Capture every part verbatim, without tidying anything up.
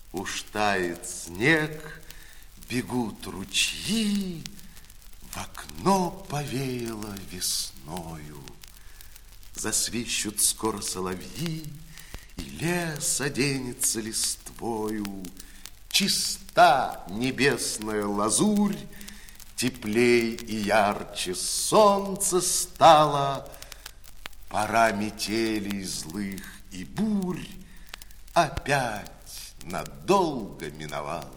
Уж тает снег, бегут ручьи, в окно повеяло весною. Засвищут скоро соловьи, и лес оденется листвою. Чиста небесная лазурь, теплей и ярче солнце стало. Пора метелей злых и бурь опять надолго миновала.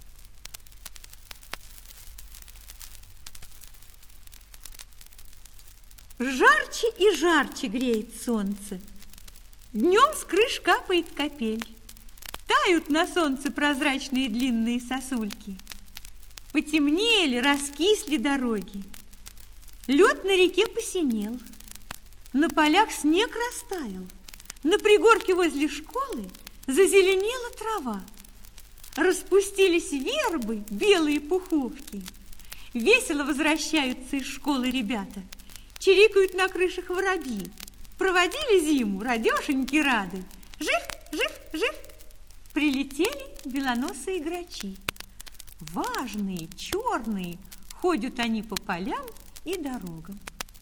Жарче и жарче греет солнце. Днем с крыш капает капель. Тают на солнце прозрачные длинные сосульки. Потемнели, раскисли дороги. Лед на реке посинел. На полях снег растаял. На пригорке возле школы зазеленела трава. Распустились вербы, белые пуховки. Весело возвращаются из школы ребята. Чирикают на крышах воробьи. Проводили зиму, радешеньки рады. Жив, жив, жив. Прилетели белоносые грачи. Важные, черные, ходят они по полям и дорогам.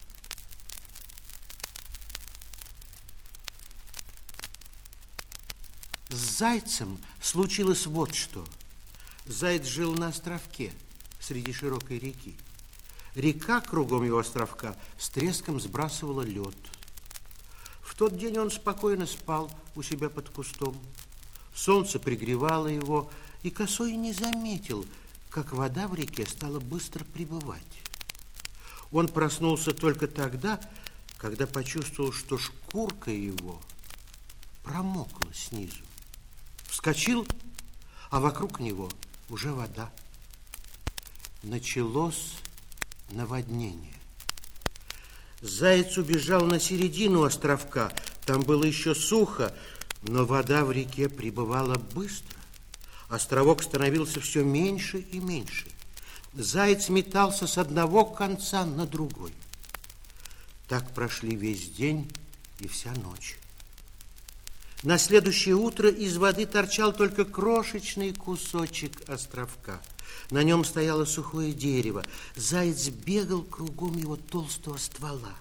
С зайцем случилось вот что. Заяц жил на островке среди широкой реки. Река кругом его островка с треском сбрасывала лед. В тот день он спокойно спал у себя под кустом. Солнце пригревало его, и косой не заметил, как вода в реке стала быстро прибывать. Он проснулся только тогда, когда почувствовал, что шкурка его промокла снизу. Вскочил, а вокруг него уже вода. Началось наводнение. Заяц убежал на середину островка. Там было еще сухо, но вода в реке прибывала быстро. Островок становился все меньше и меньше. Заяц метался с одного конца на другой. Так прошли весь день и вся ночь. На следующее утро из воды торчал только крошечный кусочек островка. На нем стояло сухое дерево. Заяц бегал кругом его толстого ствола.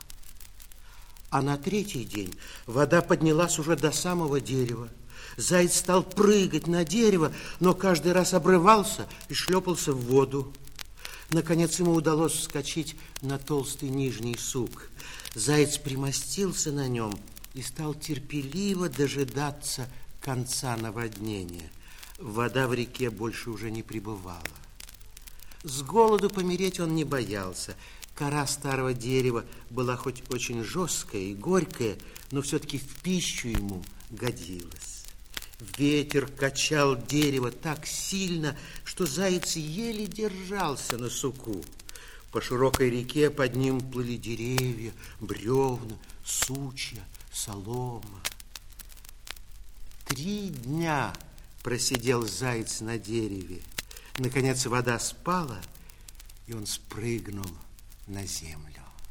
А на третий день вода поднялась уже до самого дерева. Заяц стал прыгать на дерево, но каждый раз обрывался и шлепался в воду. Наконец ему удалось вскочить на толстый нижний сук. Заяц примостился на нем и стал терпеливо дожидаться конца наводнения. Вода в реке больше уже не прибывала. С голоду помереть он не боялся. Кора старого дерева была хоть очень жесткая и горькая, но все-таки в пищу ему годилась. Ветер качал дерево так сильно, что заяц еле держался на суку. По широкой реке под ним плыли деревья, бревна, сучья, солома. Три дня просидел заяц на дереве. Наконец вода спала, и он спрыгнул на землю.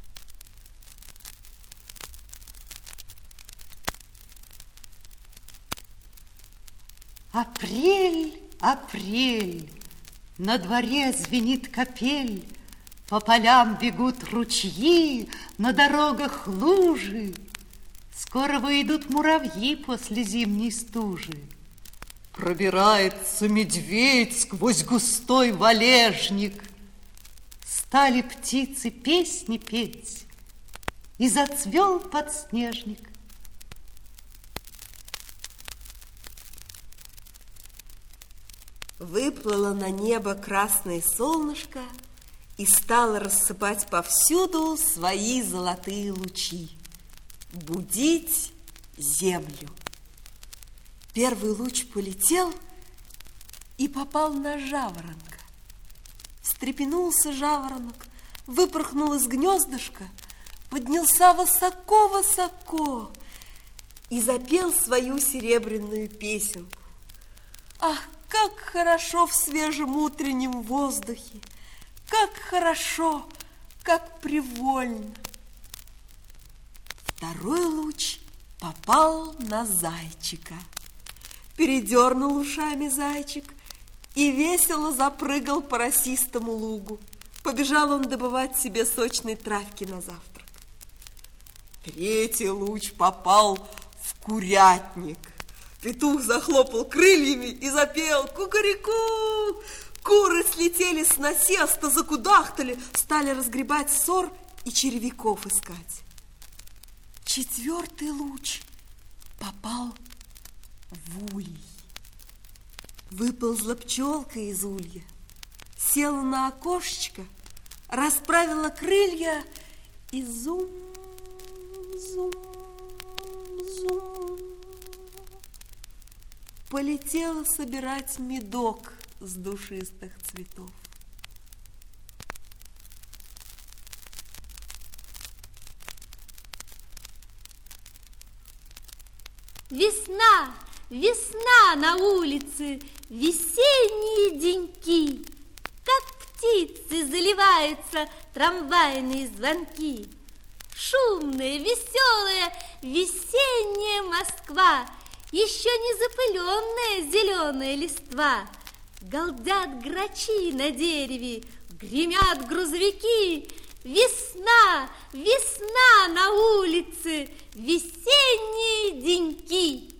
Апрель, апрель, на дворе звенит капель, по полям бегут ручьи, на дорогах лужи. Скоро выйдут муравьи после зимней стужи. Пробирается медведь сквозь густой валежник. Стали птицы песни петь, и зацвел подснежник. Выплыло на небо красное солнышко и стало рассыпать повсюду свои золотые лучи, будить землю. Первый луч полетел и попал на жаворонка. Встрепенулся жаворонок, выпорхнул из гнездышка, поднялся высоко-высоко и запел свою серебряную песенку. Ах, как хорошо в свежем утреннем воздухе! Как хорошо, как привольно! Второй луч попал на зайчика. передернул ушами зайчик и весело запрыгал по росистому лугу. Побежал он добывать себе сочной травки на завтрак. Третий луч попал в курятник. Петух захлопал крыльями и запел кукареку. Куры слетели с насеста, закудахтали, стали разгребать сор и червяков искать. Четвертый луч попал в улей. Выползла пчелка из улья, села на окошечко, расправила крылья и зум, зум, зум полетела собирать медок с душистых цветов. Весна, весна на улице, весенние деньки, как птицы заливаются трамвайные звонки. Шумная, веселая, весенняя Москва, еще не запыленная зеленая листва. Галдят грачи на дереве, гремят грузовики. Весна, весна на улице, весенние деньки.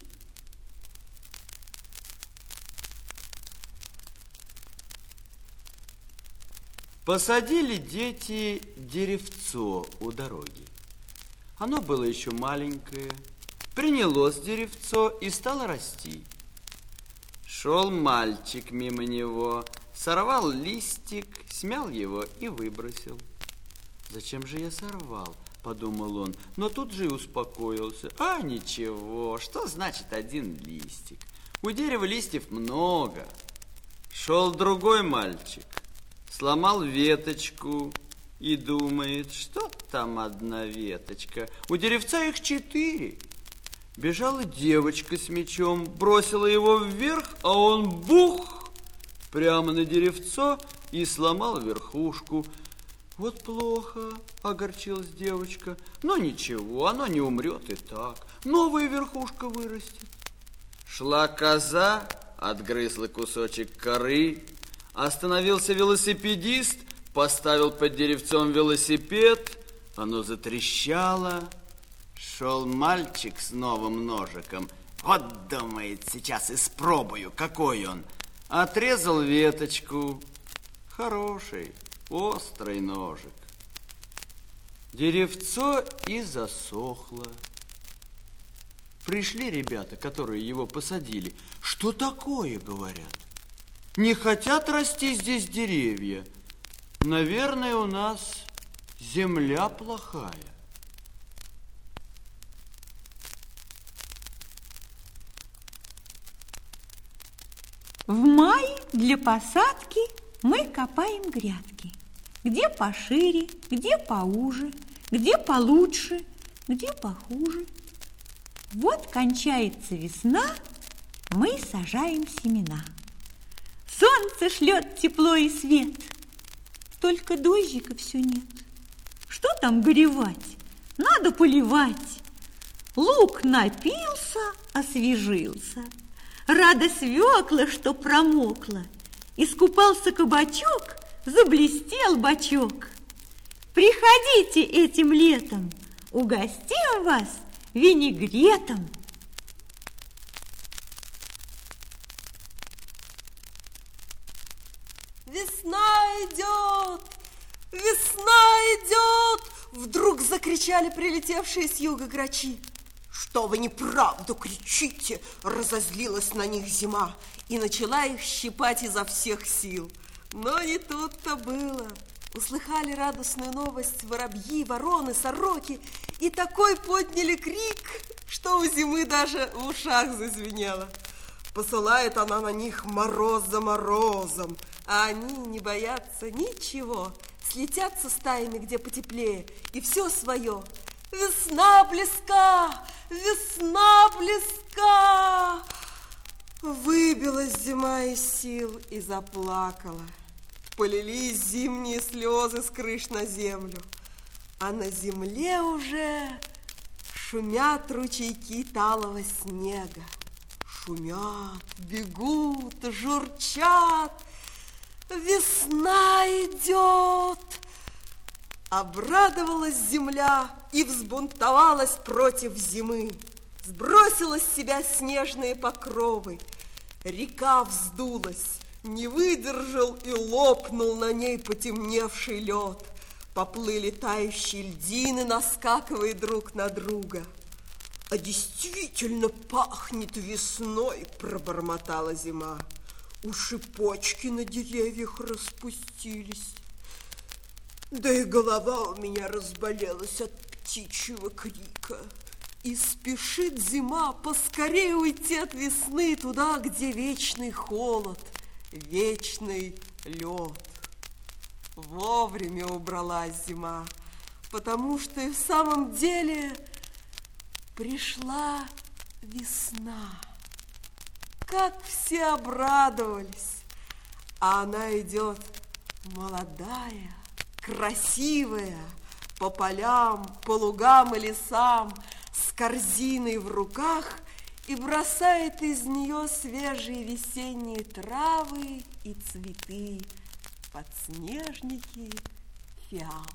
Посадили дети деревцо у дороги. Оно было еще маленькое, принялось деревцо и стало расти. Шел мальчик мимо него, сорвал листик, смял его и выбросил. «Зачем же я сорвал?» – подумал он, но тут же и успокоился. «А, ничего, что значит один листик? У дерева листьев много». Шел другой мальчик, сломал веточку и думает, что там одна веточка. У деревца их четыре. Бежала девочка с мячом, бросила его вверх, а он бух прямо на деревцо и сломал верхушку. Вот плохо, огорчилась девочка. Но ничего, оно не умрет и так. Новая верхушка вырастет. Шла коза, отгрызла кусочек коры. Остановился велосипедист, поставил под деревцом велосипед. Оно затрещало. Шел мальчик с новым ножиком. Вот, думает, сейчас испробую, какой он. Отрезал веточку. Хороший, острый ножик. Деревцо и засохло. Пришли ребята, которые его посадили. Что такое, говорят? Не хотят расти здесь деревья. Наверное, у нас земля плохая. В мае для посадки мы копаем грядки. Где пошире, где поуже, где получше, где похуже. Вот кончается весна, мы сажаем семена. Солнце шлет тепло и свет, только дождика все нет. Что там горевать? Надо поливать. Лук напился, освежился. Рада свекла, что промокла. Искупался кабачок, заблестел бочок. Приходите этим летом, угостим вас винегретом. Весна идет, весна идет! Вдруг закричали прилетевшие с юга грачи. Что вы неправду кричите? Разозлилась на них зима и начала их щипать изо всех сил. Но не тут-то было. Услыхали радостную новость воробьи, вороны, сороки и такой подняли крик, что у зимы даже в ушах зазвенело. Посылает она на них мороз за морозом, а они не боятся ничего. Слетятся стаями, где потеплее, и все свое. Весна близка, весна близка. Выбилась зима из сил и заплакала. Полились зимние слезы с крыш на землю, а на земле уже шумят ручейки талого снега. шумят, бегут, журчат. Весна идет. Обрадовалась земля и взбунтовалась против зимы. Сбросила с себя снежные покровы. Река вздулась, не выдержал и лопнул на ней потемневший лед. Поплыли тающие льдины, наскакивая друг на друга. А действительно пахнет весной, пробормотала зима. Уж и почки на деревьях распустились. Да и голова у меня разболелась от птичьего крика. И спешит зима поскорее уйти от весны туда, где вечный холод, вечный лед. Вовремя убралась зима, потому что и в самом деле пришла весна. Как все обрадовались, а она идет молодая, красивая, по полям, по лугам и лесам, с корзиной в руках и бросает из нее свежие весенние травы и цветы, подснежники, фиалки.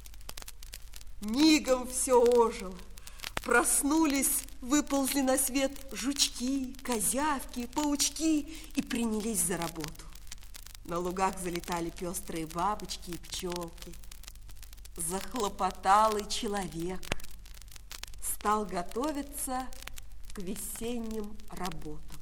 Мигом все ожило. Проснулись, выползли на свет жучки, козявки, паучки и принялись за работу. На лугах залетали пестрые бабочки и пчелки. Захлопотал и человек. Стал готовиться к весенним работам.